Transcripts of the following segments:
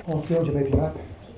弟兄姐妹平安。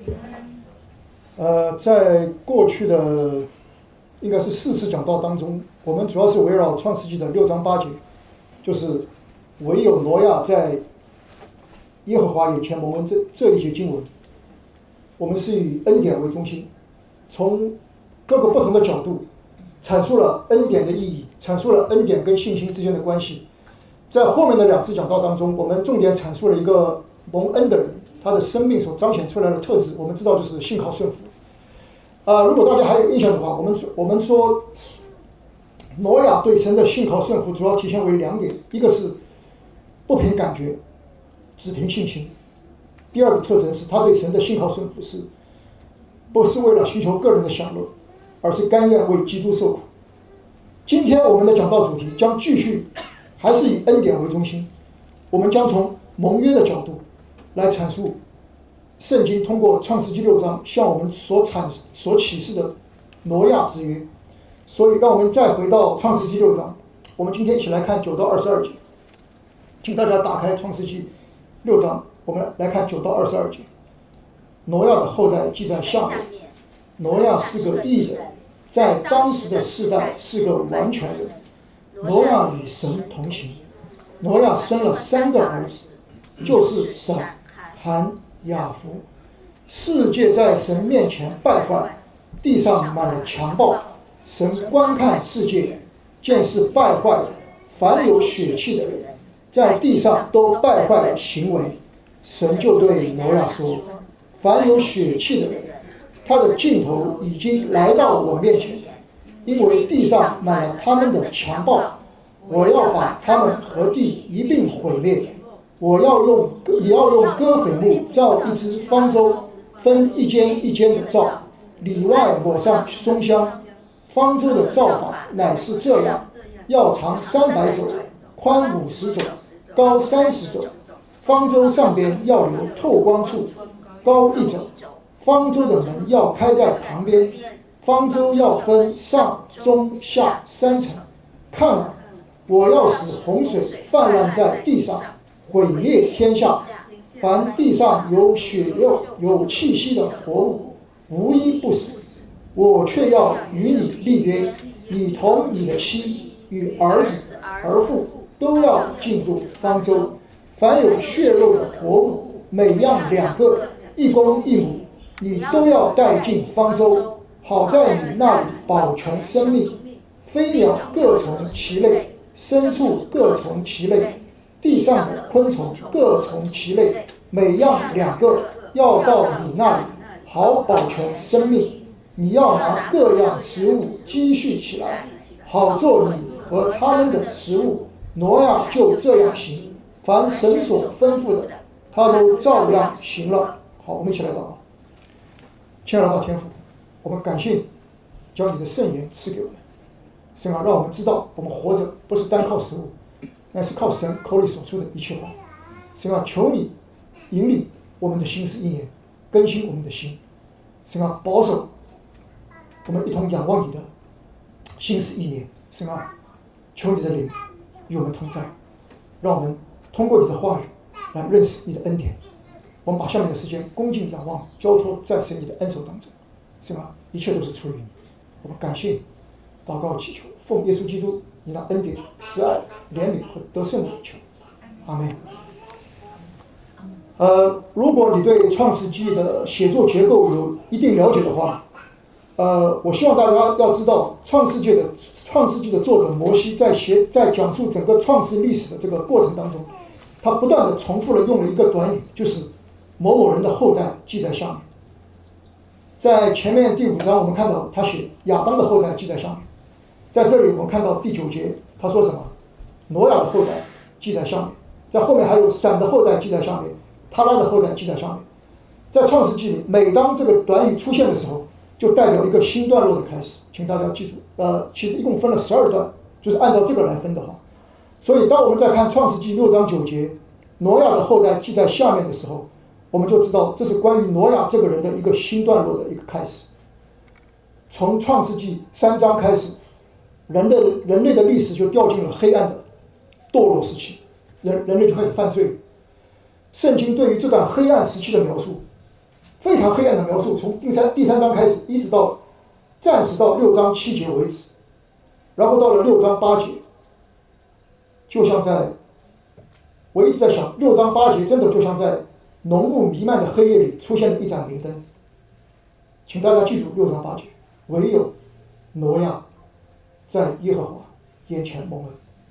在过去的应该是4次讲道当中，我们主要是围绕创世纪的6章8节，就是唯有挪亚在耶和华眼前蒙恩这一节经文，我们是以恩典为中心，从各个不同的角度阐述了恩典的意义，阐述了恩典跟信心之间的关系。在后面的2次讲道当中，我们重点阐述了一个蒙恩的人，他的生命所彰显出来的特质，我们知道就是信靠顺服。如果大家还有印象的话，我们说挪亚对神的信靠顺服主要体现为2点，一个是不凭感觉，只凭信心；第二个特征是他对神的信靠顺服不是为了寻求个人的享乐，而是甘愿为基督受苦。今天我们的讲道主题将继续还是以恩典为中心，我们将从盟约的角度来阐述圣经通过创世纪6章向我们所启示的挪亚之约。所以让我们再回到创世纪6章，我们今天一起来看9到22节。请大家打开创世纪6章，我们来看9到22节。挪亚的后代记在下面。挪亚是个义人，在当时的世代是个完全人。挪亚与神同行。挪亚生了3个儿子，就是闪、含、雅弗。世界在神面前败坏，地上满了强暴。神观看世界，见是败坏了，凡有血气的人在地上都败坏了行为。神就对挪亚说，凡有血气的人，他的尽头已经来到我面前，因为地上满了他们的强暴，我要把他们和地一并毁灭。也要用歌斐木造一只方舟，分一间一间的造，里外抹上松香。方舟的造法乃是这样，要长300肘，宽50肘，高30肘。方舟上边要留透光处，高1肘。方舟的门要开在旁边。方舟要分上中下3层。看啊，我要使洪水泛滥在地上，毁灭天下。凡地上有血肉有气息的活物，无一不死。我却要与你立约，你同你的妻与儿子儿妇都要进入方舟。凡有血肉的活物，每样2个，一公一母，你都要带进方舟，好在你那里保全生命。飞鸟各从其类，牲畜各从其类，地上的昆虫各从其类，每样2个，要到你那里，好保全生命。你要拿各样食物积蓄起来，好做你和他们的食物。挪亚就这样行，凡神所吩咐的，他都照样行了。好，我们一起来祷告。亲爱的天父，我们感谢你将你的圣言赐给我们，神啊，让我们知道我们活着不是单靠食物，乃是靠神口里所出的一切话。神啊，求你引领我们的心思意念，更新我们的心。神啊，保守我们一同仰望你的心思意念。神啊，求你的灵与我们同在，让我们通过你的话语来认识你的恩典。我们把下面的时间恭敬仰望，交托在神你的恩手当中。神啊，一切都是出于你，我们感谢你，祷告祈求，奉耶稣基督你那恩典、慈爱、怜悯和得胜的祈求，阿们。如果你对创世纪的写作结构有一定了解的话，我希望大家要知道，创世纪的作者摩西在讲述整个创世历史的这个过程当中，他不断的重复了用了一个短语，就是某某人的后代记在下面。在前面第5章我们看到他写亚当的后代记在下面，在这里我们看到第9节他说什么？挪亚的后代记在下面，在后面还有闪的后代记在下面，他拉的后代记在下面。在创世纪里，每当这个短语出现的时候，就代表一个新段落的开始，请大家记住。其实一共分了12段，就是按照这个来分的话。所以当我们在看创世纪6章9节，挪亚的后代记在下面的时候，我们就知道这是关于挪亚这个人的一个新段落的一个开始。从创世纪3章开始，人类的历史就掉进了黑暗的堕落时期，人类就开始犯罪。 圣经对于这段黑暗时期的描述，非常黑暗的描述，从第三章开始，一直到暂时到6章7节为止，然后到了6章8节，就像我一直在想，6章8节真的就像在浓雾弥漫的黑夜里出现了一盏明灯。请大家记住6章8节，唯有挪亚在耶和华眼前蒙恩。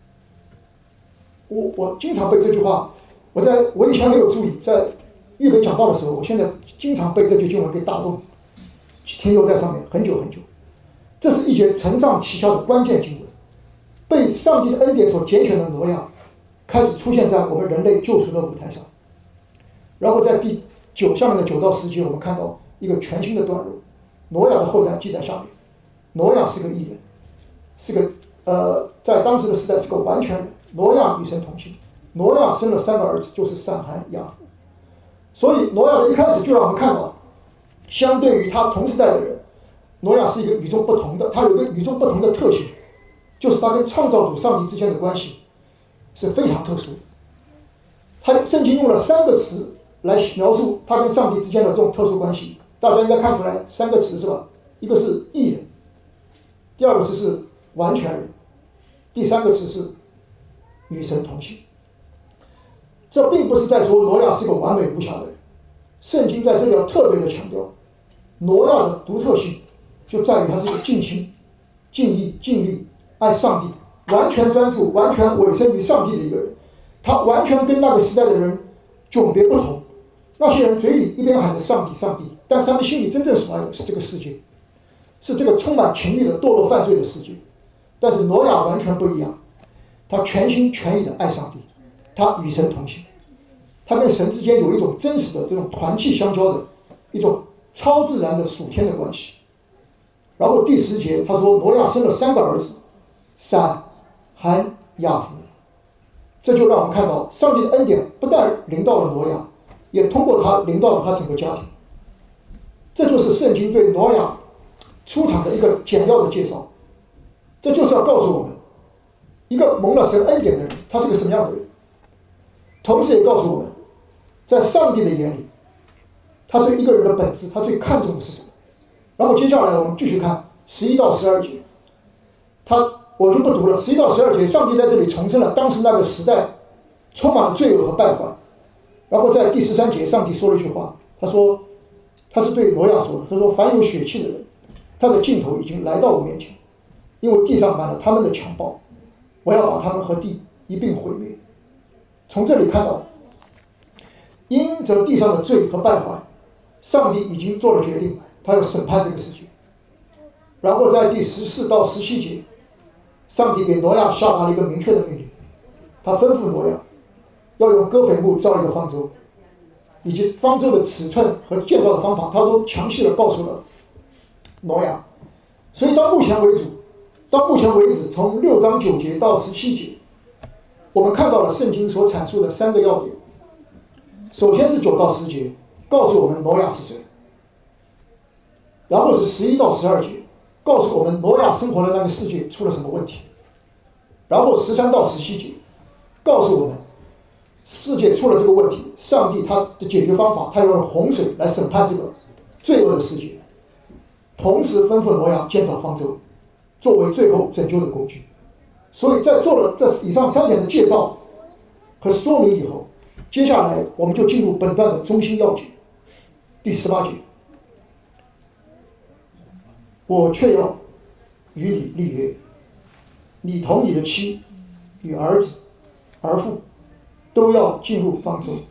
我经常背这句话，我以前没有注意，在预备讲道的时候，我现在经常被这句经文给打动，停留在上面很久很久。这是一节承上启下的关键经文，被上帝的恩典所拣选的挪亚，开始出现在我们人类救赎的舞台上。然后在下面的9到10节，我们看到一个全新的段落，挪亚的后代记在下面。挪亚是个义人，是个在当时的时代是个完全人。挪亚与神同行，挪亚生了3个儿子，就是闪、含、雅弗。所以挪亚的一开始就让我们看到，相对于他同时代的人，挪亚是一个与众不同的，他有一个与众不同的特性，就是他跟创造主上帝之间的关系是非常特殊的。圣经用了3个词来描述他跟上帝之间的这种特殊关系，大家应该看出来3个词是吧？一个是义人，第2个词是完全人，第3个词是与神同行。这并不是在说挪亚是个完美无瑕的人，圣经在这里要特别的强调，挪亚的独特性就在于他是一个尽心、尽意、尽力爱上帝、完全专注、完全委身于上帝的一个人。他完全跟那个时代的人迥别不同。那些人嘴里一边喊着上帝上帝，但是他们心里真正所爱的是这个世界，是这个充满情欲的堕落犯罪的世界。但是挪亚完全不一样，他全心全意的爱上帝，他与神同行，他跟神之间有一种真实的这种团契相交的一种超自然的属天的关系。然后第10节他说，挪亚生了3个儿子，闪、含、雅弗。这就让我们看到上帝的恩典不但临到了挪亚，也通过他临到了他整个家庭。这就是圣经对挪亚出场的一个简要的介绍。这就是要告诉我们，一个蒙了神恩典的人，他是个什么样的人。同时也告诉我们，在上帝的眼里，他对一个人的本质，他最看重的是什么。然后接下来我们继续看11到12节，我就不读了。11到12节，上帝在这里重申了当时那个时代充满了罪恶和败坏。然后在第13节，上帝说了一句话，他说，他是对挪亚说的，他说，凡有血气的人，他的尽头已经来到我面前，因为地上满了他们的强暴，我要把他们和地一并毁灭。从这里看到，因着地上的罪和败坏，上帝已经做了决定，他要审判这个世界。然后在第14到17节，上帝给挪亚下达了一个明确的命令，他吩咐挪亚要用割斐木造一个方舟，以及方舟的尺寸和建造的方法，他都详细的告诉了挪亚。所以到目前为止，从6章9节到17节，我们看到了圣经所阐述的3个要点。首先是9到10节，告诉我们挪亚是谁；然后是11到12节，告诉我们挪亚生活的那个世界出了什么问题；然后13到17节，告诉我们世界出了这个问题，上帝他的解决方法，他要用洪水来审判这个罪恶的世界，同时吩咐挪亚建造方舟，作为最后拯救的工具。所以在做了这以上3点的介绍和说明以后，接下来我们就进入本段的中心要节，第18节。我却要与你立约，你同你的妻与儿子儿妇都要进入方舟。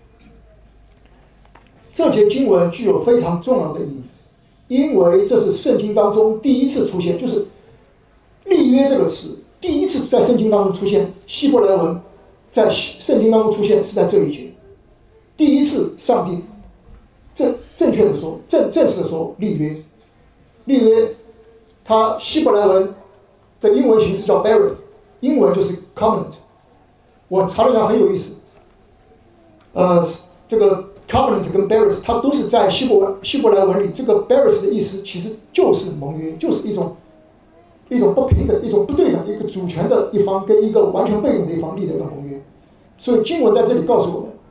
这节经文具有非常重要的意义，因为这是圣经当中第一次出现，就是立约这个词第一次在圣经当中出现，希伯来文在圣经当中出现是在这一节。第一次上帝正确的说，正式的说立约。立约它希伯来文的英文形式叫 Berith， 英文就是 covenant。 我查了一下很有意思，这个 covenant 跟 Berith 它都是在希伯来文里，这个 Berith 的意思其实就是盟约，就是一种不平等、一种不对等、一个主权的一方跟一个完全被动的一方立的一个盟约。所以经文在这里告诉我们，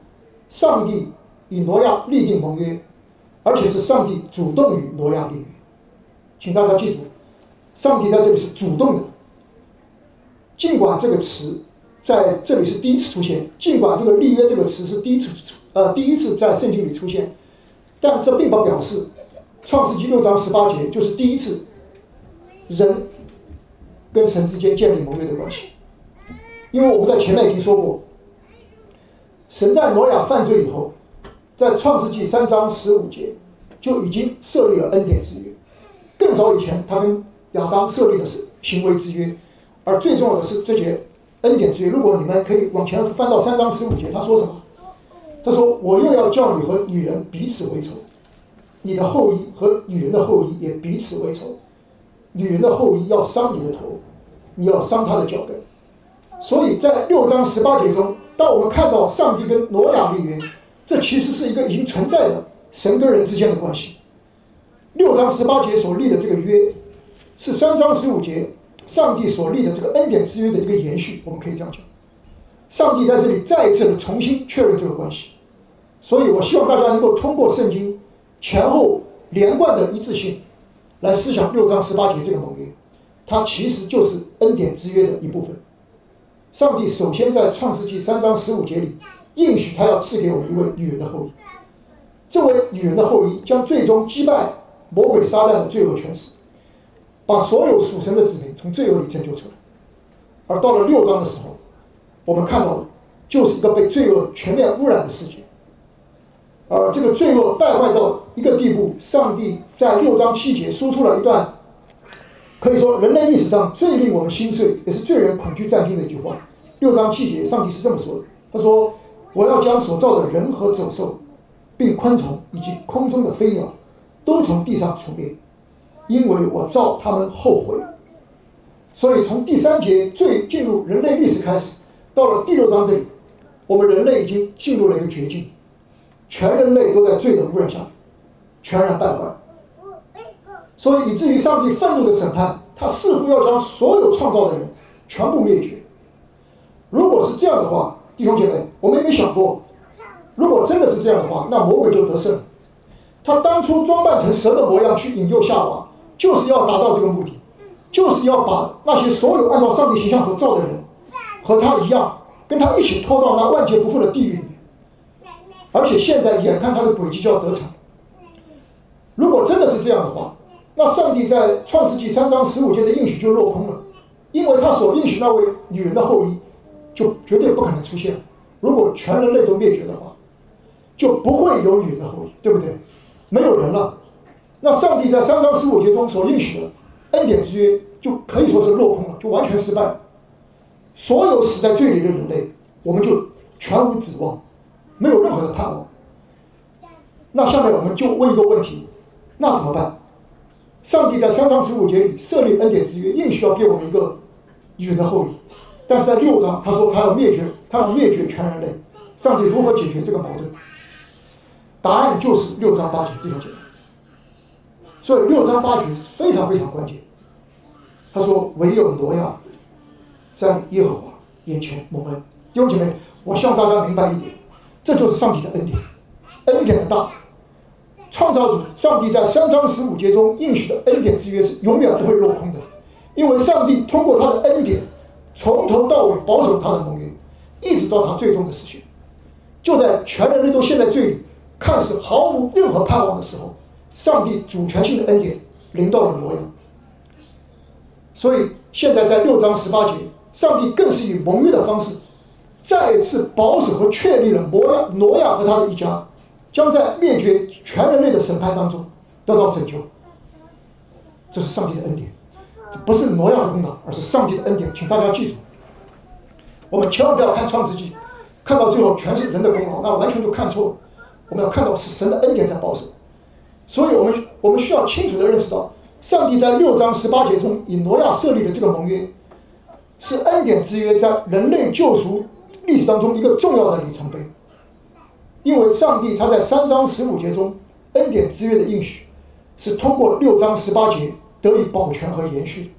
上帝与挪亚立定盟约，而且是上帝主动与挪亚立约。请大家记住，上帝在这里是主动的。尽管这个词在这里是第一次出现，尽管这个立约这个词是第一次在圣经里出现，但这并不表示创世纪6章18节就是第一次人跟神之间建立盟约的关系。因为我们在前面已经说过，神在挪亚犯罪以后，在创世纪3章15节就已经设立了恩典之约。更早以前，他跟亚当设立的是行为之约，而最重要的是这节恩典之约。如果你们可以往前翻到3章15节，他说什么？他说：“我又要叫你和女人彼此为仇，你的后裔和女人的后裔也彼此为仇。女人的后裔要伤你的头，你要伤她的脚跟。”所以在6章18节中，当我们看到上帝跟挪亚立约，这其实是一个已经存在的神跟人之间的关系。6章18节所立的这个约，是3章15节上帝所立的这个恩典之约的一个延续，我们可以这样讲。上帝在这里再一次的重新确认这个关系，所以我希望大家能够通过圣经前后连贯的一致性来思想6章18节这个盟约，它其实就是恩典之约的一部分。上帝首先在创世纪3章15节里应许他要赐给我们一位女人的后裔，这位女人的后裔将最终击败魔鬼撒旦的罪恶权势，把所有属神的子民从罪恶里拯救出来。而到了6章的时候，我们看到的就是一个被罪恶全面污染的世界，而这个罪恶败坏到一个地步，上帝在6章7节说出了一段可以说人类历史上最令我们心碎，也是最人恐惧战惊的一句话。6章7节，上帝是这么说的：“他说，我要将所造的人和走兽，并昆虫以及空中的飞鸟，都从地上除灭，因为我造他们后悔。”所以从第3节进入人类历史开始，到了第6章这里，我们人类已经进入了一个绝境，全人类都在罪的污染下，全然败坏。所以以至于上帝愤怒的审判，他似乎要将所有创造的人全部灭绝。如果是这样的话，弟兄姐妹，我们有没有想过，如果真的是这样的话，那魔鬼就得胜了。他当初装扮成蛇的模样去引诱夏娃，就是要达到这个目的，就是要把那些所有按照上帝形象所造的人和他一样，跟他一起拖到那万劫不复的地狱里面。而且现在眼看他的诡计就要得逞。如果真的是这样的话，那上帝在创世纪3章15节的应许就落空了，因为他所应许那位女人的后裔就绝对不可能出现。如果全人类都灭绝的话，就不会有女人的后裔，对不对？没有人了。那上帝在3章15节中所应许的恩典之约就可以说是落空了，就完全失败了。所有死在罪里的人类，我们就全无指望，没有任何的盼望。那下面我们就问一个问题，那怎么办？上帝在3章15节里设立恩典之约，应许要给我们一个女人的后裔，但是在6章他说他要灭绝全人类。上帝如何解决这个矛盾？答案就是6章8节，弟兄姐妹。所以6章8节非常非常关键。他说：“唯有挪亚在耶和华眼前蒙恩。”弟兄姐妹，我希望大家明白一点，这就是上帝的恩典，恩典的大。创造主上帝在3章15节中应许的恩典之约是永远不会落空的，因为上帝通过他的恩典，从头到尾保守他的盟约，一直到他最终的实现。就在全人类都陷在罪里，看似毫无任何盼望的时候，上帝主权性的恩典临到了挪亚。所以现在在6章18节，上帝更是以盟约的方式，再一次保守和确立了挪亚和他的一家将在灭绝全人类的审判当中得到拯救。这是上帝的恩典，这不是挪亚的功劳，而是上帝的恩典。请大家记住，我们千万不要看创世纪，看到最后全是人的功劳，那完全就看错了。我们要看到是神的恩典在保守。所以我们需要清楚地认识到，上帝在6章18节中以挪亚设立的这个盟约，是恩典之约在人类救赎历史当中一个重要的里程碑。因为上帝他在3章15节中恩典之约的应许，是通过6章18节得以保全和延续。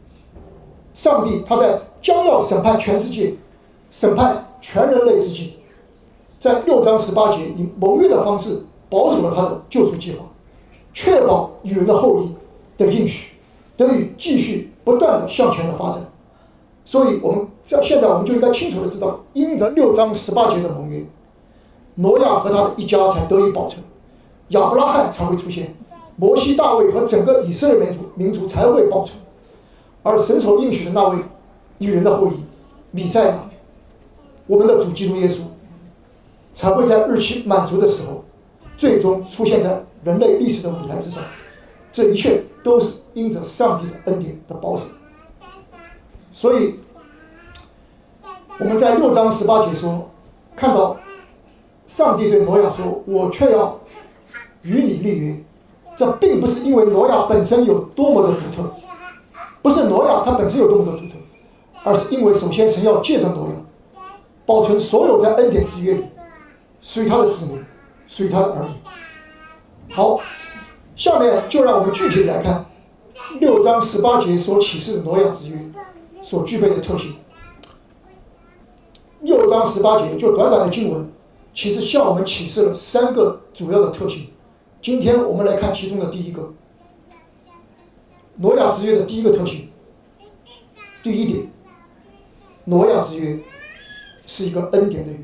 上帝他在将要审判全世界、审判全人类之际， 在6章18节以盟约的方式保守了他的救赎计划，确保与人的后裔的应许得以继续不断的向前的发展。所以现在我们就应该清楚的知道，因着6章18节的盟约，挪亚和他的一家才得以保存，亚伯拉罕才会出现，摩西、大卫和整个以色列民族才会保存，而神所应许的那位与人的后裔弥赛亚，我们的主基督耶稣，才会在日期满足的时候，最终出现在人类历史的舞台之上。这一切都是因着上帝的恩典的保守。所以我们在6章18节说，看到上帝对挪亚说：“我却要与你立约。”这并不是因为挪亚本身有多么的独特，不是挪亚他本身有多么的独特，而是因为首先神要借着挪亚保存所有在恩典之约里属于他的子民，属于他的儿女。好，下面就让我们具体来看6章18节所启示的挪亚之约所具备的特性。6章18节就短短的经文，其实向我们启示了3个主要的特性。今天我们来看其中的第一个，挪亚之约的第一个特性。第一点，挪亚之约是一个恩典的约。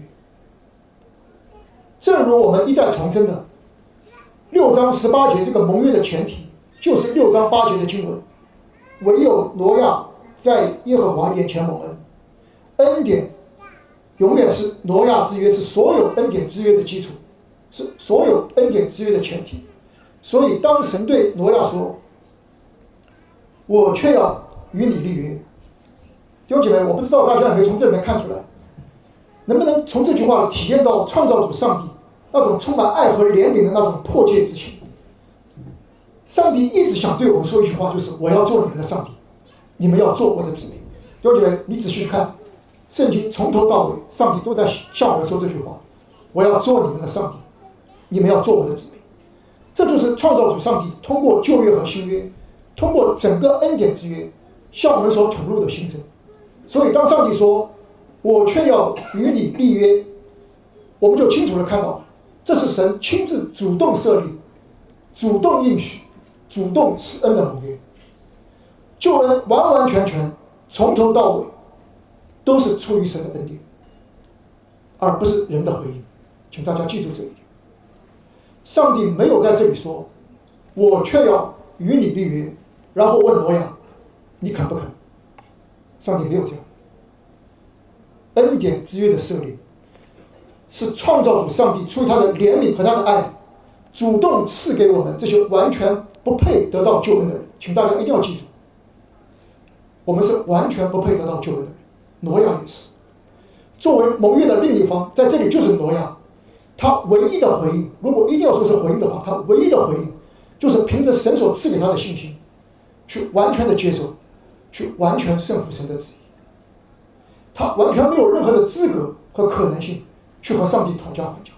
正如我们一再重申的，6章18节这个盟约的前提就是6章8节的经文，唯有挪亚在耶和华眼前蒙恩。恩典永远是挪亚之约，是所有恩典之约的基础，是所有恩典之约的前提。所以当神对挪亚说：“我却要与你立约。”弟兄姐妹，我不知道大家有没有从这里面看出来，能不能从这句话体验到创造主上帝那种充满爱和怜悯的那种迫切之情。上帝一直想对我们说一句话，就是我要做你们的上帝，你们要做我的子民。弟兄姐妹，你仔细去看圣经，从头到尾上帝都在向我们说这句话，我要做你们的上帝，你们要做我的子民。这就是创造主上帝通过旧约和新约，通过整个恩典之约向我们所吐露的心声。所以当上帝说我却要与你立约，我们就清楚地看到，这是神亲自主动设立、主动应许、主动施恩的盟约。救恩完完全全从头到尾都是出于神的恩典，而不是人的回应。请大家记住这一点。上帝没有在这里说我却要与你立约，然后问挪亚你肯不肯。上帝没有这样。恩典之约的设立是创造主上帝出于他的怜悯和他的爱，主动赐给我们这些完全不配得到救恩的人。请大家一定要记住，我们是完全不配得到救恩的人，挪亚也是。作为盟约的另一方，在这里就是挪亚，他唯一的回应，如果一定要说是回应的话，他唯一的回应就是凭着神所赐给他的信心，去完全的接受，去完全顺服神的旨意。他完全没有任何的资格和可能性去和上帝讨价还价。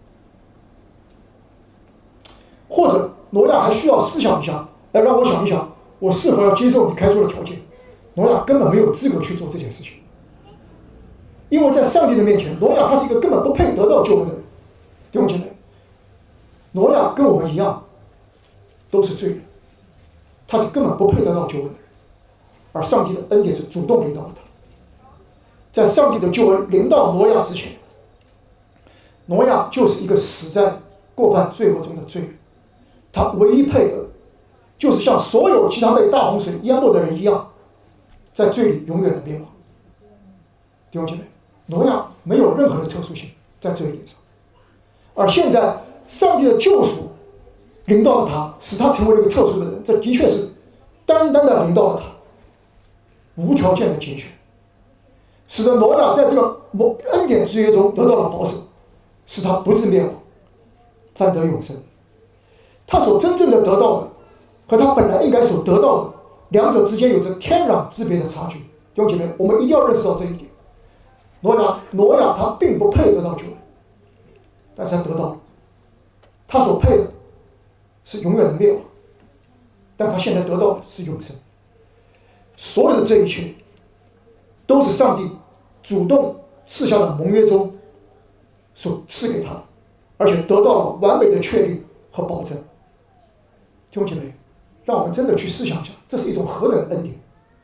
或者挪亚还需要思想一下，来让我想一想，我是否要接受你开出的条件。挪亚根本没有资格去做这件事情，因为在上帝的面前，挪亚他是一个根本不配得到救恩的人。弟兄姐妹，挪亚跟我们一样都是罪人，他是根本不配得到救恩的人，而上帝的恩典是主动临到了他。在上帝的救恩临到挪亚之前，挪亚就是一个死在过犯罪恶中的罪人，他唯一配的就是像所有其他被大洪水淹没的人一样，在罪里永远的灭亡。弟兄姐妹，挪亚没有任何的特殊性在这一点上，而现在上帝的救赎临到了他，使他成为了一个特殊的人，这的确是单单的临到了他，无条件的拣选，使得挪亚在这个恩典之约中得到了保守，使他不致灭亡，反得永生。他所真正的得到的和他本来应该所得到的，两者之间有着天壤之别的差距。弟兄姐妹，我们一定要认识到这一点。挪亚他并不配得到救恩，但是他得到了，他所配的是永远的灭亡，但他现在得到的是永生。所有的这一切都是上帝主动赐下的盟约中所赐给他的，而且得到了完美的确立和保证。弟兄姐妹，让我们真的去思想一下，这是一种何等的恩典！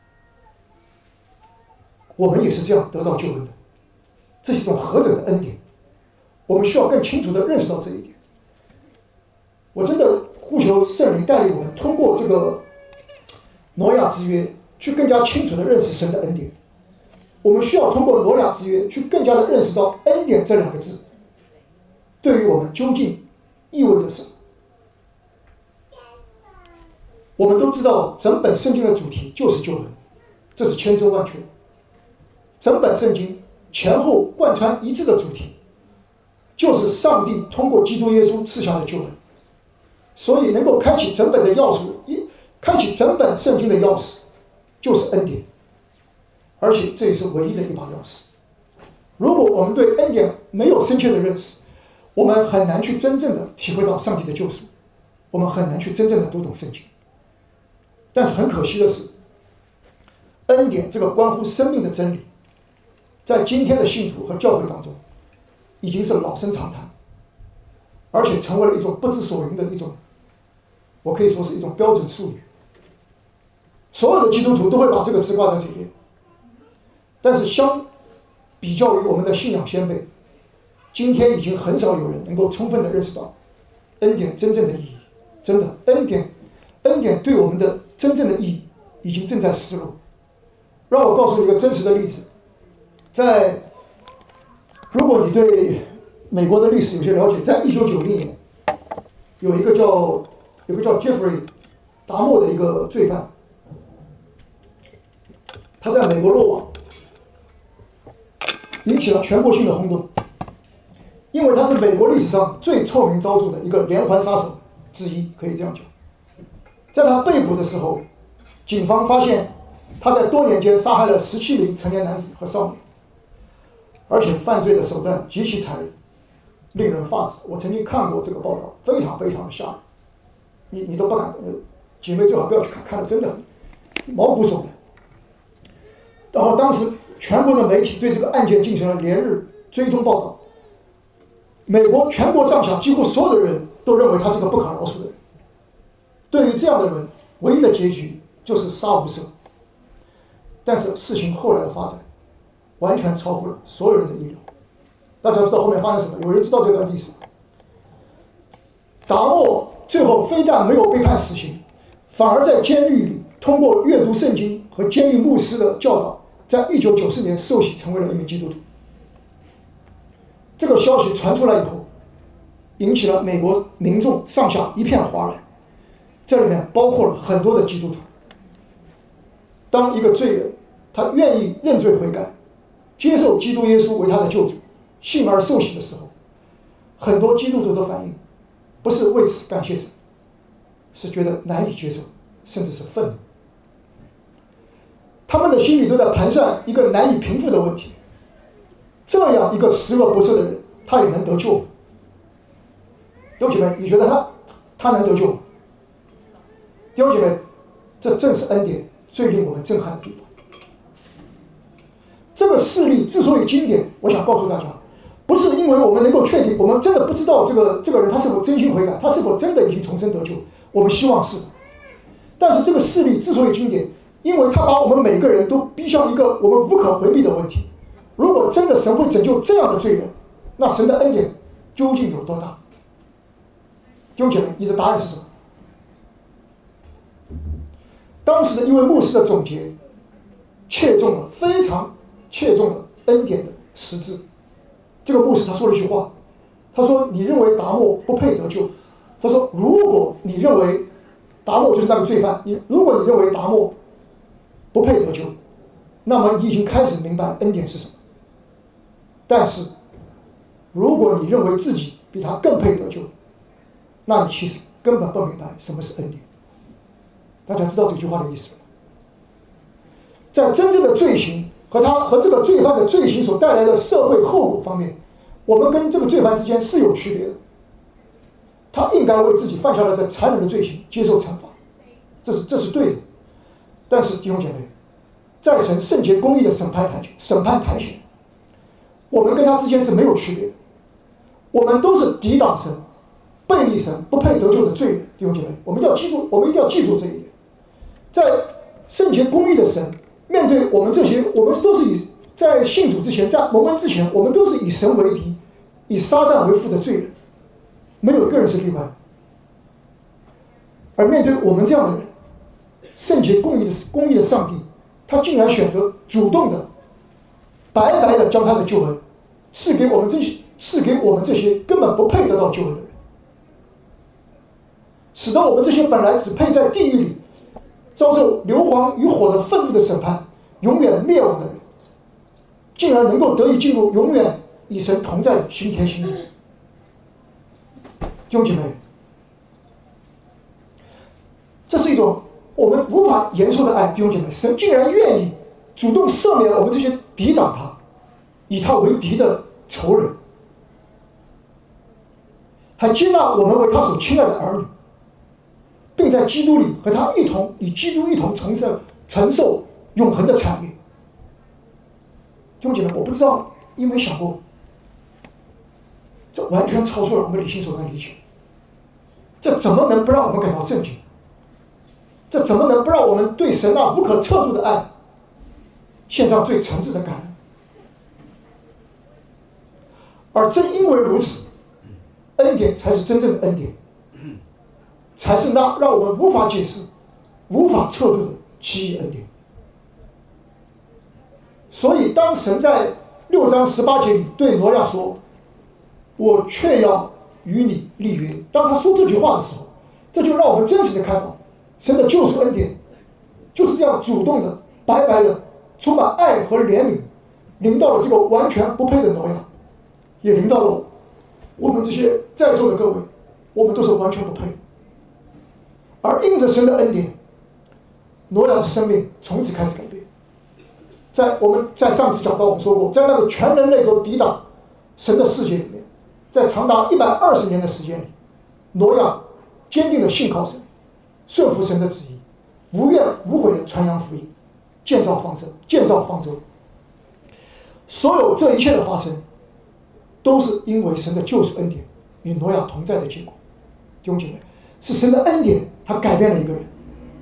我们也是这样得到救恩的，这是一种何等的恩典！我们需要更清楚地认识到这一点。我真的呼求圣灵带领我们，通过这个挪亚之约，去更加清楚地认识神的恩典。我们需要通过挪亚之约，去更加地认识到恩典这两个字对于我们究竟意味着什么。我们都知道，整本圣经的主题就是救恩，这是千真万确。整本圣经前后贯穿一致的主题，就是上帝通过基督耶稣赐下的救恩。所以能够开启整本的钥匙，开启整本圣经的钥匙，就是恩典。而且这也是唯一的一把钥匙。如果我们对恩典没有深切的认识，我们很难去真正的体会到上帝的救赎，我们很难去真正的读懂圣经。但是很可惜的是，恩典这个关乎生命的真理，在今天的信徒和教会当中，已经是老生常谈，而且成为了一种不知所云的一种，我可以说是一种标准术语。所有的基督徒都会把这个词挂在嘴边，但是相比较于我们的信仰先辈，今天已经很少有人能够充分的认识到恩典真正的意义。真的，恩典对我们的真正的意义已经正在失落。让我告诉你一个真实的例子，如果你对美国的历史有些了解，在1990年，有一个叫 Jeffrey 达默的一个罪犯，他在美国落网，引起了全国性的轰动，因为他是美国历史上最臭名昭著的一个连环杀手之一，可以这样讲。在他被捕的时候，警方发现他在多年间杀害了17名成年男子和少年，而且犯罪的手段极其残忍，令人发指。我曾经看过这个报道，非常非常的吓人，你都不敢，姐妹最好不要去看，看了真的毛骨悚然。然后当时全国的媒体对这个案件进行了连日追踪报道，美国全国上下几乎所有的人都认为他是个不可饶恕的人。对于这样的人，唯一的结局就是杀无赦。但是事情后来的发展完全超乎了所有人的意料。大家知道后面发生什么？有人知道这段历史吗？达默最后非但没有被判死刑，反而在监狱里通过阅读圣经和监狱牧师的教导，在1994年受洗成为了一名基督徒。这个消息传出来以后，引起了美国民众上下一片哗然，这里面包括了很多的基督徒。当一个罪人他愿意认罪悔改，接受基督耶稣为他的救主，信而受洗的时候，很多基督徒的反应不是为此感谢神，是觉得难以接受，甚至是愤怒。他们的心里都在盘算一个难以平复的问题：这样一个十恶不赦的人，他也能得救吗？弟兄姐妹，你觉得他能得救吗？弟兄姐妹，这正是恩典最令我们震撼的地方。这个事例之所以经典，我想告诉大家，不是因为我们能够确定，我们真的不知道这个人他是否真心悔改，他是否真的已经重生得救，我们希望是。但是这个事例之所以经典，因为他把我们每个人都逼向一个我们无可回避的问题：如果真的神会拯救这样的罪人，那神的恩典究竟有多大？弟兄姐妹，你的答案是什么？当时的一位牧师的总结，非常切中了恩典的实质。这个牧师他说了一句话，他说：“你认为达默不配得救？”他说：“如果你认为达默就是那个罪犯，如果你认为达默不配得救，那么你已经开始明白恩典是什么。但是，如果你认为自己比他更配得救，那你其实根本不明白什么是恩典。”大家知道这句话的意思吗？在真正的罪行和这个罪犯的罪行所带来的社会后果方面，我们跟这个罪犯之间是有区别的。他应该为自己犯下的这残忍的罪行接受惩罚，这是对的。但是弟兄姐妹，在神圣洁公义的审判台前，我们跟他之间是没有区别的。 我们都是抵挡神、背逆神、不配得救的罪人。弟兄姐妹，我们一定要记住这一点。在圣洁公义的神面对我们这些，我们都是在信主之前，在蒙恩之前，我们都是以神为敌、以撒旦为父的罪人，没有一个人是例外。而面对我们这样的人，圣洁公义的上帝，他竟然选择主动的、白白的将他的救恩赐给我们这些根本不配得到救恩的人，使得我们这些本来只配在地狱里遭受硫磺与火的愤怒的审判、永远灭亡的人，竟然能够得以进入永远与神同在的新天新地。弟兄姐妹，这是一种我们无法言说的爱。弟兄姐妹，神竟然愿意主动赦免我们这些抵挡他、以他为敌的仇人，还接纳我们为他所亲爱的儿女，并在基督里和他与基督一同承受永恒的产业。弟兄姐妹，我不知道你有没有想过，这完全超出了我们理性所能理解。这怎么能不让我们感到震惊？这怎么能不让我们对神那无可测度的爱献上最诚挚的感恩？而正因为如此，恩典才是真正的恩典，才是那让我们无法解释、无法测度的奇异恩典。所以当神在6章18节里对挪亚说：“我却要与你立约。”当他说这句话的时候，这就让我们真实的看到神的救赎恩典就是这样主动的、白白的、充满爱和怜悯，临到了这个完全不配的挪亚，也临到了我们这些在座的各位，我们都是完全不配的。而因着神的恩典，挪亚的生命从此开始改变。我们在上次讲到，我们说过，在那个全人类都抵挡神的世界里面，在长达120年的时间里，挪亚坚定的信靠神，顺服神的旨意，无怨无悔的传扬福音，建造方舟。所有这一切的发生，都是因为神的救赎恩典与挪亚同在的结果。弟兄姐妹，是神的恩典，他改变了一个人。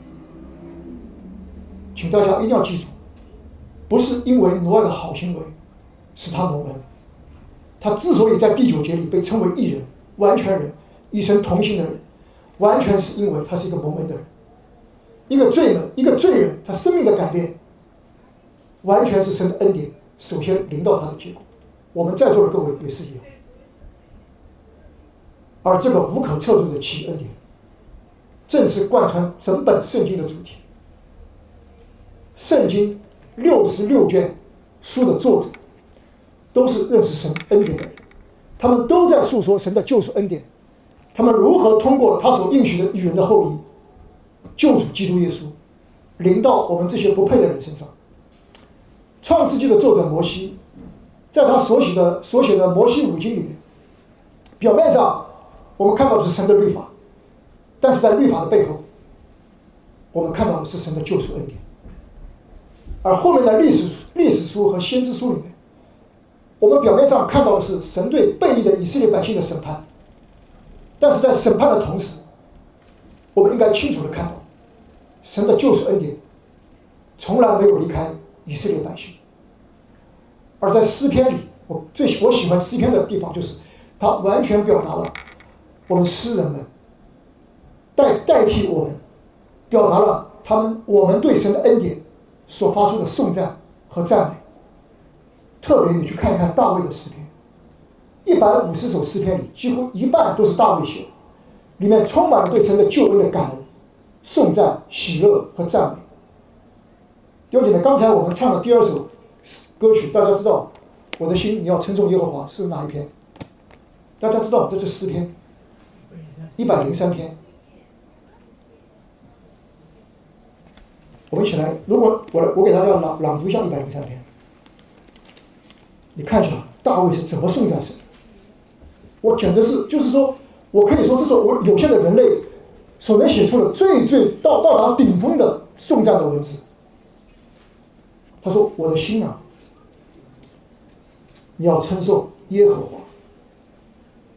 请大家一定要记住，不是因为挪亚的好行为使他蒙恩，他之所以在第9节里被称为义人、完全人、与神同行的人，完全是因为他是一个蒙恩的人。一个罪人，他生命的改变，完全是神的恩典首先临到他的结果。我们在座的各位也是一样。而这个无可测度的奇恩典，正是贯穿整本圣经的主题。圣经66卷书的作者都是认识神恩典的人，他们都在诉说神的救赎恩典，他们如何通过他所应许的女人的后裔，救主基督耶稣临到我们这些不配的人身上。创世纪的作者摩西，在他所写的摩西五经里面，表面上我们看到的是神的律法，但是在律法的背后，我们看到的是神的救赎恩典。而后面的历史书和先知书里面，我们表面上看到的是神对悖逆的以色列百姓的审判，但是在审判的同时，我们应该清楚的看到神的救赎恩典从来没有离开以色列百姓。而在诗篇里，我喜欢诗篇的地方就是它完全表达了我们诗人们代替我们表达了我们对神的恩典所发出的颂赞和赞美。特别你去看一看大卫的诗篇，150首诗篇里几乎一半都是大卫写的，里面充满了对神的救恩的感恩、颂赞、喜乐和赞美。弟兄姐妹，刚才我们唱的第2首歌曲，大家知道我的心你要称颂耶和华是哪一篇？大家知道这是诗篇103篇。我们一起来，如果我给大家朗读一下103篇，你看一下大卫是怎么颂赞神。我简直是，就是说我可以说这是我有限的人类所能写出的最到达顶峰的颂赞的文字。他说：“我的心啊，你要称颂耶和华，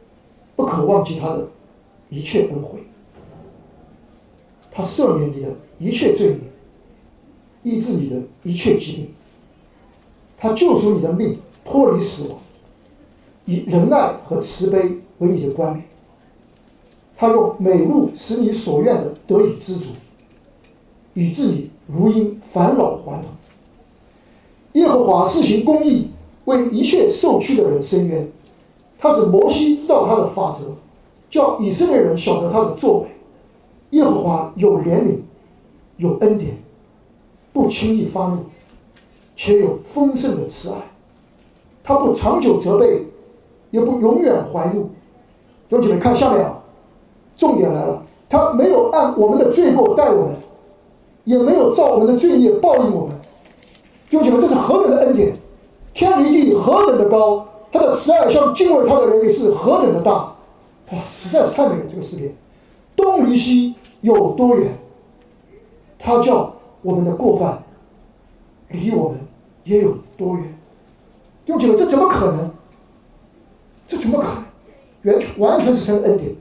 不可忘记他的一切恩惠。他赦免你的一切罪孽，医治你的一切疾病。他救赎你的命，脱离死亡，以仁爱和慈悲为你的冠冕。他用美物使你所愿的得以知足，以致你如因返老还童。耶和华施行公义，为一切受屈的人伸冤。他使摩西知道他的法则，叫以色列人晓得他的作为。耶和华有怜悯，有恩典，不轻易发怒，且有丰盛的慈爱。他不长久责备，也不永远怀怒。弟兄姐妹，看下面啊，重点来了，他没有按我们的罪过待我们，也没有照我们的罪孽报应我们。弟兄姐妹，这是何等的恩典！天离地何等的高，他的慈爱向敬畏他的人也是何等的大。哇，实在是太美了，这个诗篇。东离西有多远，他叫我们的过犯离我们也有多远。弟兄姐妹，这怎么可能？这怎么可能？完全是神的恩典。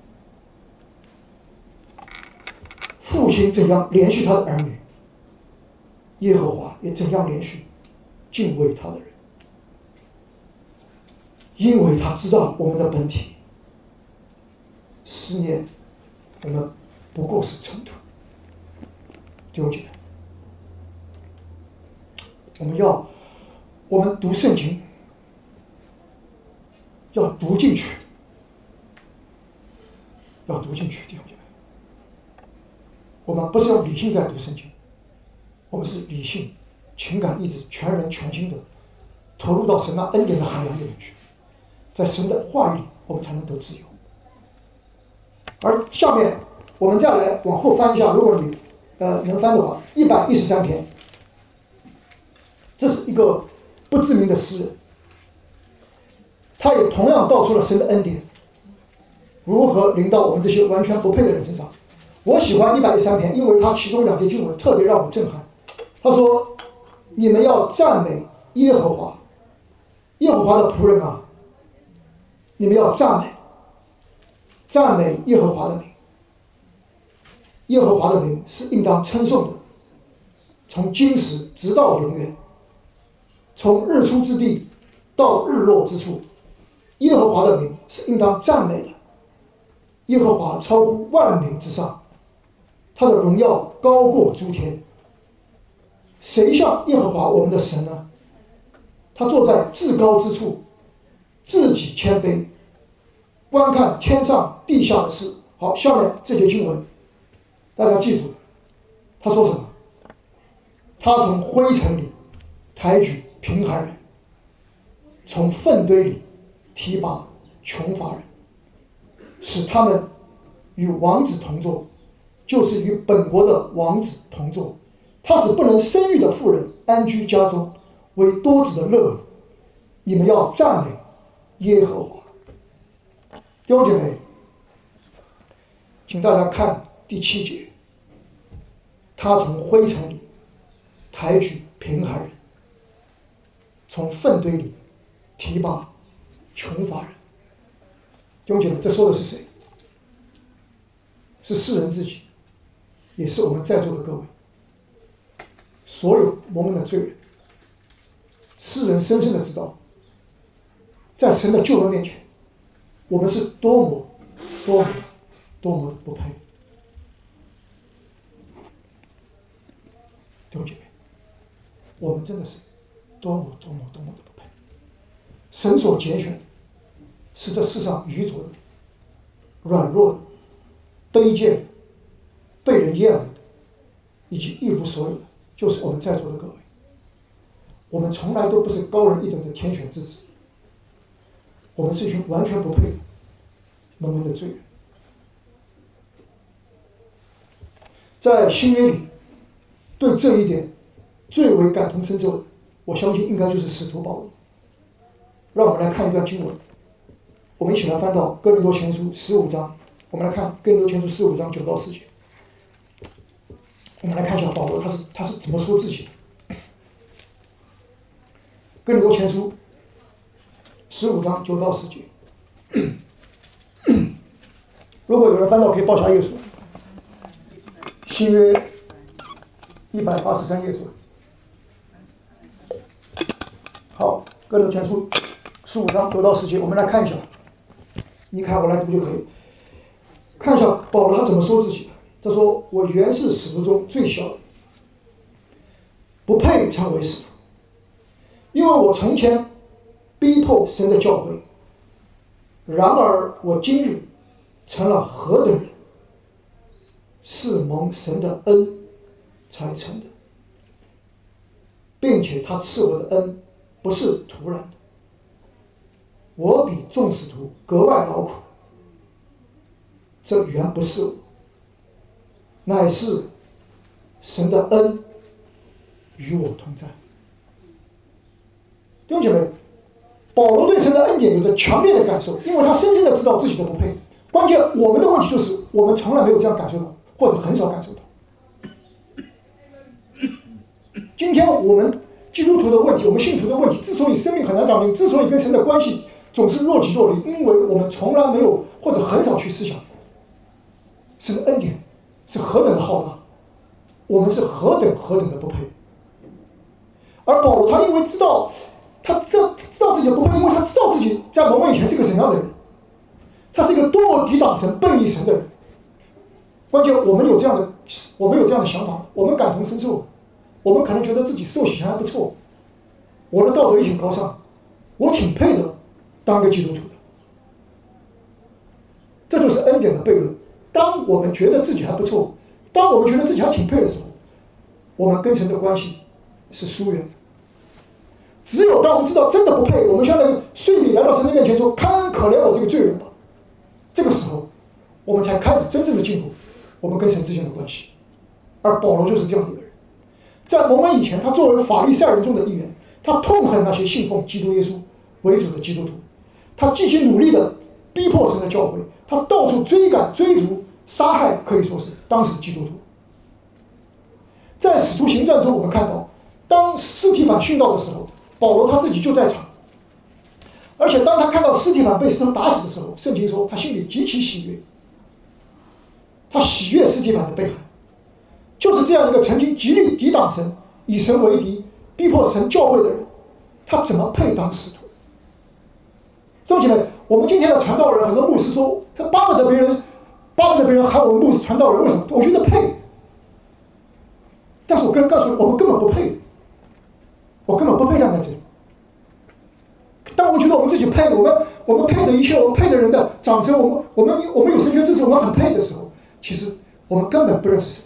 父亲怎样连续他的儿女，耶和华也怎样连续敬畏他的人，因为他知道我们的本体，思念我们不过是尘土。弟兄姐妹，我们读圣经要读进去，弟兄姐妹。我们不是用理性在读圣经，我们是理性、情感、意志全人全心的投入到神那恩典的海洋里面去，在神的话语里，我们才能得自由。而下面我们再来往后翻一下，如果你能翻的话，113篇，这是一个不知名的诗人，他也同样道出了神的恩典如何临到我们这些完全不配的人身上。我喜欢113篇，因为他其中2节经文特别让我震撼。他说：“你们要赞美耶和华，耶和华的仆人啊，你们要赞美耶和华的名。耶和华的名是应当称颂的，从今时直到永远，从日出之地到日落之处，耶和华的名是应当赞美的。耶和华超乎万名之上，他的荣耀高过诸天。谁像耶和华我们的神呢？他坐在至高之处，自己谦卑，观看天上地下的事。好，下面这节经文大家记住，他说什么？他从灰尘里抬举贫寒人，从粪堆里提拔穷乏人，使他们与王子同坐，就是与本国的王子同坐。他使不能生育的妇人安居家中，为多子的乐。你们要赞美耶和华。弟兄姐妹，请大家看第7节，他从灰尘里抬举贫寒人，从粪堆里提拔穷乏人。弟兄姐妹，这说的是谁？是世人自己，也是我们在座的各位，所有我们的罪人。世人深深的知道，在神的救恩面前，我们是多么不配。弟兄姐妹，我们真的是多么的不配。神所拣选是这世上愚拙的、软弱的、卑贱的、被人厌恶的，以及一无所有的，就是我们在座的各位。我们从来都不是高人一等的天选之子，我们是一群完全不配的蒙恩的罪人。在新约里，对这一点最为感同身受的，我相信应该就是使徒保罗。让我们来看一段经文，我们一起来翻到哥林多前书15章，我们来看哥林多前书15章9到10节。我们来看一下保罗他是怎么说自己的。哥林多前书15章9到10节， 如果有人翻到，可以报下页数。新约183页是吧？好，哥林多前书15章9到10节，我们来看一下。你看我来读就可以。看一下保罗他怎么说自己的。他说：“我原是使徒中最小的，不配称为使徒，因为我从前逼迫神的教诲。然而我今日成了何等人，是蒙神的恩才成的，并且他赐我的恩不是突然的。我比众使徒格外劳苦，这原不是我，乃是神的恩与我同在。”弟兄姐妹，保罗对神的恩典有着强烈的感受，因为他深深的知道自己的不配。关键我们的问题就是，我们从来没有这样感受到，或者很少感受到。今天我们基督徒的问题，我们信徒的问题，之所以生命很难长进，之所以跟神的关系总是若即若离，因为我们从来没有或者很少去思想神的恩典是何等的浩大，我们是何等的不配。而保罗他因为知道知道自己的不配，因为他知道自己在蒙恩以前是个怎样的人，他是一个多么抵挡神、背逆神的人。关键我们有这样的想法，我们感同身受，我们可能觉得自己受洗还不错，我的道德也挺高尚，我挺配的当个基督徒的。这就是恩典的悖论。当我们觉得自己还不错，当我们觉得自己还挺配的时候，我们跟神的关系是疏远的。只有当我们知道真的不配，我们像那个税吏来到神的面前说：“看可怜我这个罪人吧。”这个时候，我们才开始真正的进入我们跟神之间的关系。而保罗就是这样的一个人，在蒙恩以前，他作为法利赛人中的一员，他痛恨那些信奉基督耶稣为主的基督徒，他积极努力的逼迫神的教诲，他到处追赶、追逐、杀害，可以说是当时基督徒。在使徒行传中，我们看到，当司提反殉道的时候，保罗他自己就在场，而且当他看到司提反被石头打死的时候，圣经说他心里极其喜悦，他喜悦司提反的被害。就是这样一个曾经极力抵挡神、以神为敌、逼迫神教会的人，他怎么配当使徒？弟兄姐妹，我们今天的传道人，很多牧师说他巴不得别人喊我们牧师传道人，为什么？我觉得配。但是我告诉你，我们根本不配，我根本不配站在这里。当我们觉得我们自己配，我们配的一切，我们配的人的掌声，我们有神权支持，我们很配的时候，其实我们根本不认识神。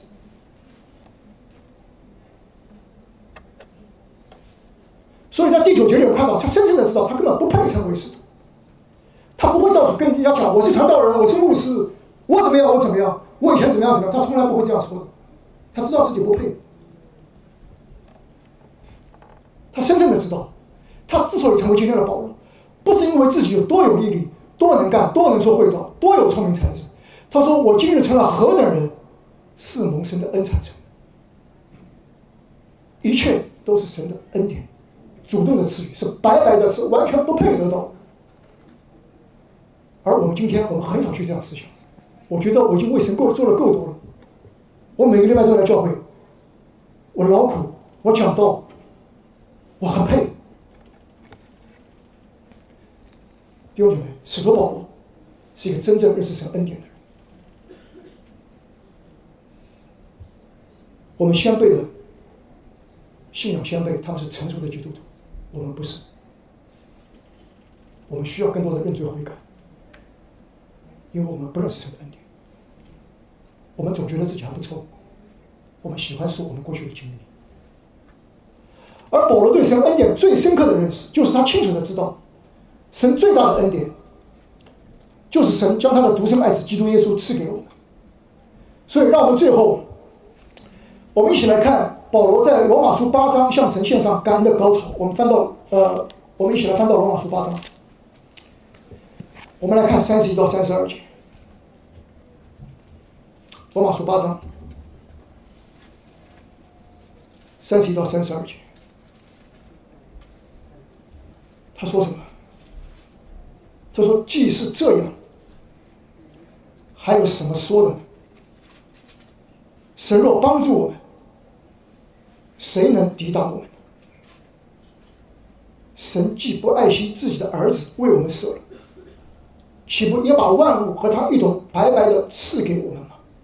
所以在第9节里，我看到他深深的知道，他根本不配称为使徒。他不会到处跟人家讲我是传道人，我是牧师，我怎么样，我怎么样，我以前怎么样，他从来不会这样说的。他知道自己不配。他深深的知道，他之所以成为今天的保罗，不是因为自己有多有毅力、多能干、多能说会道、多有聪明才智。他说：“我今日成了何等人，是蒙神的恩才成的。一切都是神的恩典，主动的赐予，是白白的，是完全不配得到的。”而我们今天，我们很少去这样思想。我觉得我已经为神做了够多了。我每个礼拜都来教会，我劳苦，我讲道，我很配。弟兄姐妹，使徒保罗是一个真正认识神恩典的人。我们先辈的信仰先辈，他们是成熟的基督徒，我们不是。我们需要更多的认罪悔改，因为我们不认识神的恩典。我们总觉得自己还不错，我们喜欢说我们过去的经历。而保罗对神恩典最深刻的认识，就是他清楚的知道，神最大的恩典，就是神将他的独生爱子基督耶稣赐给我们。所以让我们最后，我们一起来看保罗在罗马书8章向神献上感恩的高潮。我们一起来翻到罗马书8章，我们来看31到32节。罗马书8章31到32节，他说什么？他说：“既是这样， 还有什么说的呢？神若帮助我们，谁能抵挡我们？神既不爱惜自己的儿子为我们舍了，岂不也把万物和他一同白白的赐给我们吗？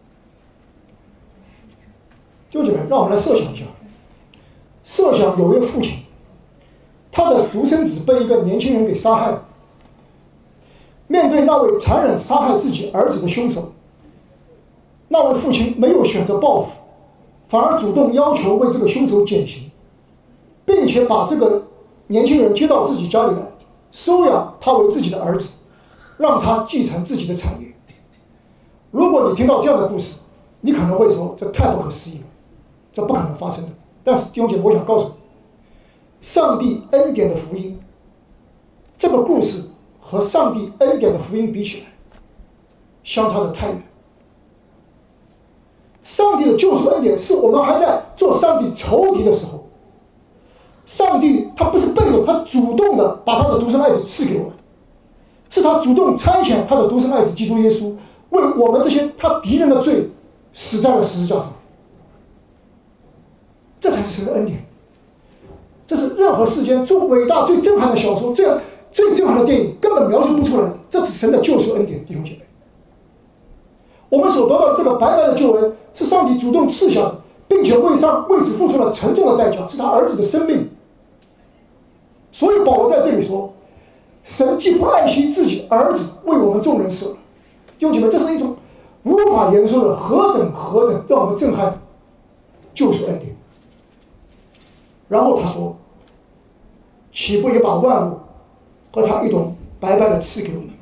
弟兄姐妹，让我们来设想一下，设想有位父亲，他的独生子被一个年轻人给杀害了。面对那位残忍杀害自己儿子的凶手，那位父亲没有选择报复，反而主动要求为这个凶手减刑，并且把这个年轻人接到自己家里来，收养他为自己的儿子，让他继承自己的产业。如果你听到这样的故事，你可能会说这太不可思议了，这不可能发生的。但是弟兄姐妹，我想告诉你，上帝恩典的福音，这个故事和上帝恩典的福音比起来，相差得太远。上帝的救赎恩典是我们还在做上帝仇敌的时候，上帝他不是被动，他主动的把他的独生爱子赐给我们，是他主动差遣他的独生爱子基督耶稣为我们这些他敌人的罪死在了十字架上。这才是神的恩典，这是任何世间最伟大最震撼的小说，这样最震撼的电影根本描述不出来的。这是神的救赎恩典，弟兄姐妹。我们所得到的这个白白的救恩，是上帝主动赐下的，并且为此付出了沉重的代价，是他儿子的生命。所以保罗在这里说，神既不爱惜自己儿子为我们众人舍了。弟兄姐妹，这是一种无法言说的何等让我们震撼的救赎恩典。然后他说，岂不也把万物和他一同白白的赐给我们吗？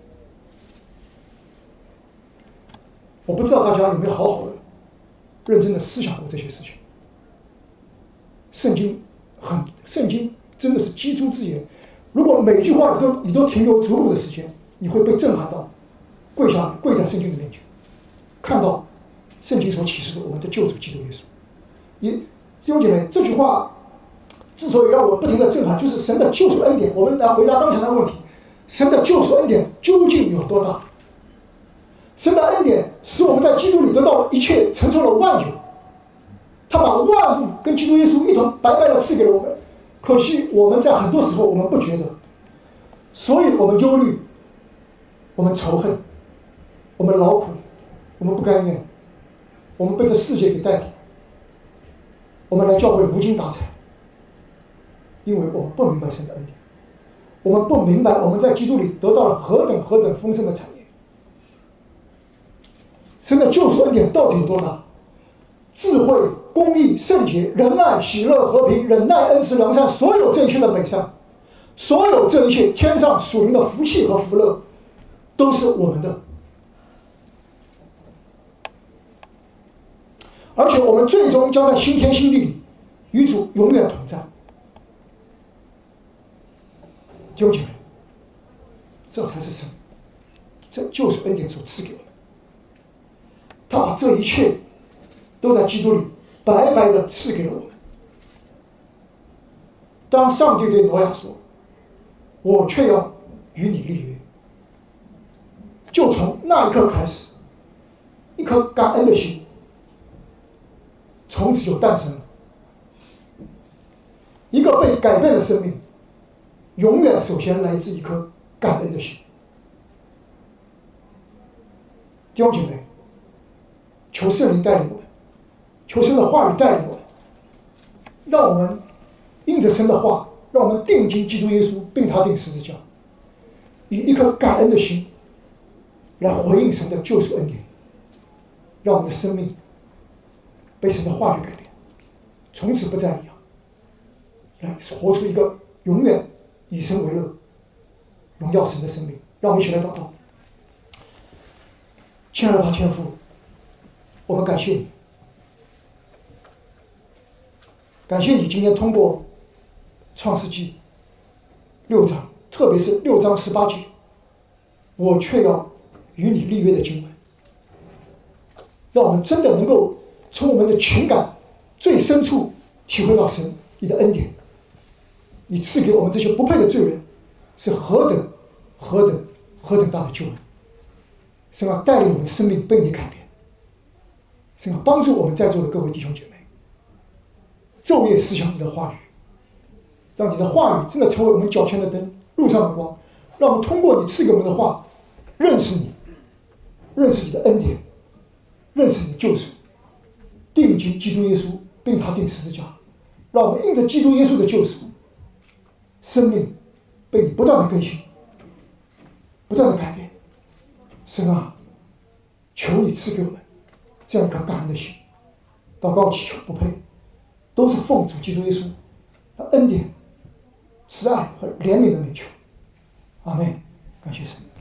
我不知道大家有没有好好的认真的思想过这些事情。圣经真的是基督之言，如果每句话你都停留足够的时间，你会被震撼到，跪在圣经的面前，看到圣经所启示的我们的救主基督耶稣。弟兄姐妹，这句话之所以让我不停的震撼，就是神的救赎恩典。我们来回答刚才的问题，神的救赎恩典究竟有多大？神的恩典使我们在基督里得到一切，承受了万有，他把万物跟基督耶稣一同白白的赐给了我们。可惜我们在很多时候我们不觉得，所以我们忧虑，我们仇恨，我们劳苦，我们不甘愿，我们被这世界给带跑，我们来教会无精打采，因为我们不明白神的恩典，我们不明白我们在基督里得到了何等丰盛的产业。神的救赎恩典到底有多大？智慧、公义、圣洁、仁爱、喜乐、和平、忍耐、恩慈、良善，所有这一切的美善，所有这一切天上属灵的福气和福乐，都是我们的。而且我们最终将在新天新地里与主永远同在。弟兄姐妹，这才是神这就是恩典所赐给我们。他把这一切都在基督里白白的赐给了我们。当上帝对挪亚说，我却要与你立约，就从那一刻开始，一颗感恩的心从此就诞生了。一个被改变的生命，永远首先来自一颗感恩的心。弟兄姐妹，求圣灵带领我们，求神的话语带领我们，让我们因着神的话，让我们定睛基督耶稣，并他定十字架，以一颗感恩的心来回应神的救赎恩典，让我们的生命被神的话语改变，从此不再一样，来活出一个永远以神为乐、荣耀神的生命。让我们一起来祷告。亲爱的天父，我们感谢你，感谢你今天通过创世纪6章，特别是6章18节，我却要与你立约的经文，让我们真的能够从我们的情感最深处体会到神你的恩典，你赐给我们这些不配的罪人是何等大的救恩。 神啊，带领我们的生命被你改变。神啊，帮助我们在座的各位弟兄姐妹，昼夜思想你的话语，让你的话语真的成为我们脚前的灯，路上的光，让我们通过你赐给我们的话，认识你，认识你的恩典，认识你的救赎，定睛基督耶稣，并他钉十字架，让我们因着基督耶稣的救赎，生命被你不断的更新，不断的改变。神啊，求你赐给我们这样一颗感恩的心，祷告祈求不配，都是奉主基督耶稣的恩典、慈爱和怜悯的名求。阿们。感谢神。